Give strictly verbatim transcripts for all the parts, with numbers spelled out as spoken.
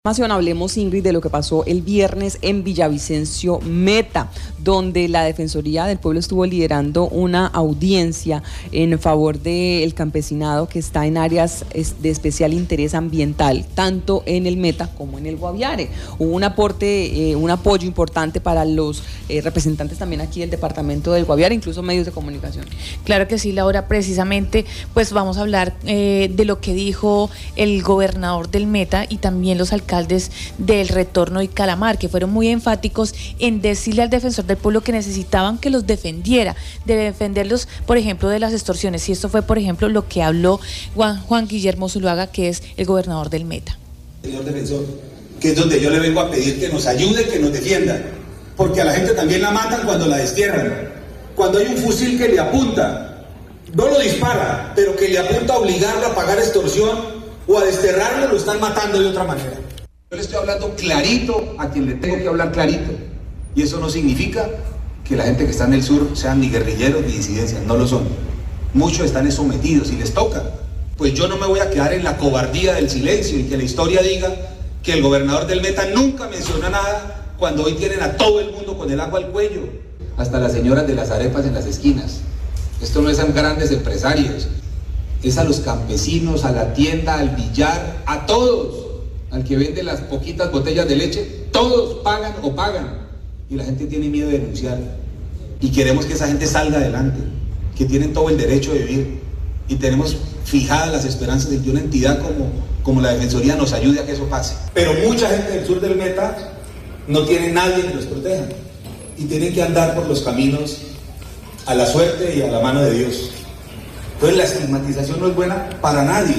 Hablemos, Ingrid, de lo que pasó el viernes en Villavicencio Meta, donde la Defensoría del Pueblo estuvo liderando una audiencia en favor del campesinado que está en áreas de especial interés ambiental, tanto en el Meta como en el Guaviare. Hubo un aporte, eh, un apoyo importante para los eh, representantes también aquí del departamento del Guaviare, incluso medios de comunicación. Claro que sí, Laura, precisamente pues vamos a hablar eh, de lo que dijo el gobernador del Meta y también los alcaldes alcaldes del Retorno y Calamar, que fueron muy enfáticos en decirle al defensor del pueblo que necesitaban que los defendiera, de defenderlos, por ejemplo, de las extorsiones. Y esto fue, por ejemplo, lo que habló Juan, Juan Guillermo Zuluaga, que es el gobernador del Meta. Señor defensor, que es donde yo le vengo a pedir que nos ayude, que nos defienda, porque a la gente también la matan cuando la destierran. Cuando hay un fusil que le apunta, no lo dispara, pero que le apunta a obligarlo a pagar extorsión o a desterrarlo, lo están matando de otra manera. Yo le estoy hablando clarito a quien le tengo que hablar clarito. Y eso no significa que la gente que está en el sur sean ni guerrilleros ni disidencias, no lo son. Muchos están sometidos y les toca. Pues yo no me voy a quedar en la cobardía del silencio y que la historia diga que el gobernador del Meta nunca menciona nada cuando hoy tienen a todo el mundo con el agua al cuello. Hasta las señoras de las arepas en las esquinas. Esto no es a grandes empresarios, es a los campesinos, a la tienda, al billar, a todos. Al que vende las poquitas botellas de leche, todos pagan o pagan. Y la gente tiene miedo de denunciar. Y queremos que esa gente salga adelante, que tienen todo el derecho de vivir. Y tenemos fijadas las esperanzas de que una entidad como, como la Defensoría nos ayude a que eso pase. Pero mucha gente del sur del Meta no tiene nadie que los proteja. Y tienen que andar por los caminos a la suerte y a la mano de Dios. Entonces la estigmatización no es buena para nadie.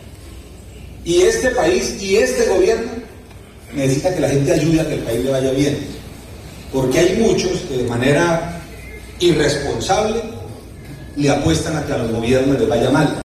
Y este país y este gobierno necesita que la gente ayude a que el país le vaya bien. Porque hay muchos que de manera irresponsable le apuestan a que a los gobiernos les vaya mal.